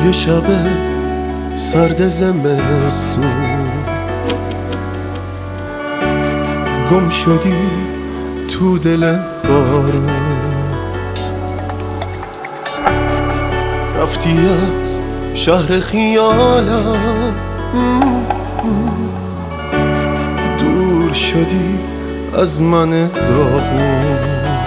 یه شب سرد زمستون گم شدی تو دل بارون، رفتی از شهر خیالم، دور شدی از من داغون.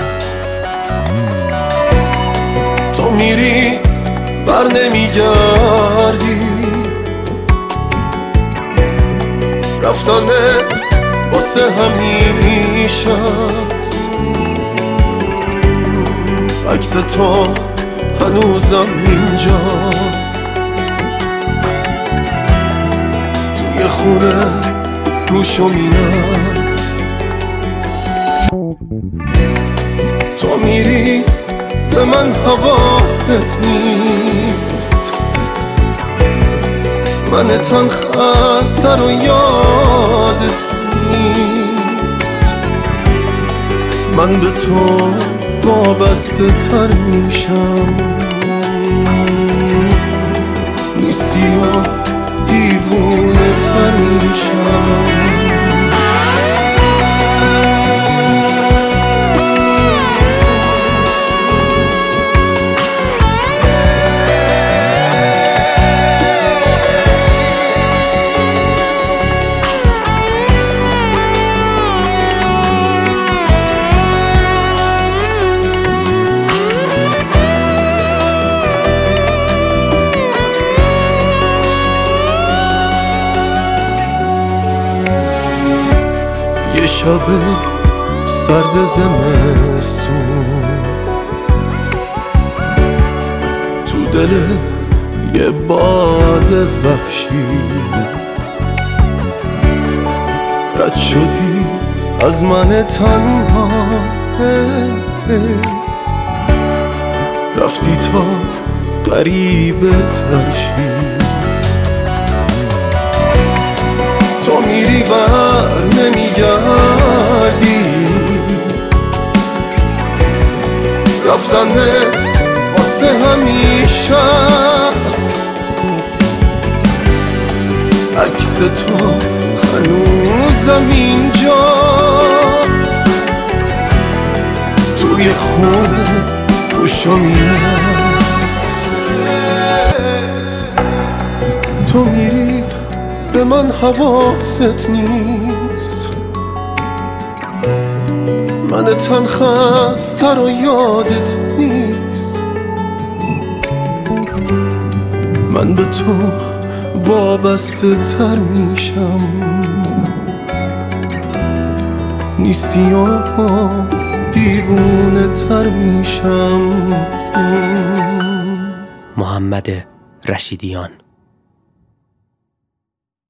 تو میری بر نمیگردی، رفتنت واسه همیشه است. عکس تو هنوزم اینجا توی خونه روشمین است. تو میری به من حواست نیست، من تن خسته رو یادت نیست. من به تو وابسته تر میشم، نیستی و دیوونه تر میشم. یه شب سرد زمستون تو دل یه باد وحشی رد شدی از من تنها، رفتی تا غریبه ترشی. تو میری بر نمیگردی، رفتنت واسه همیشه است. عکس تو هنوزم اینجاست توی خونه روشمین است. تو میری به من حواست نیست، من تن خسته رو یادت نیست. من به تو وابسته تر میشم، نیستی و دیوونه تر میشم. محمد رشیدیان.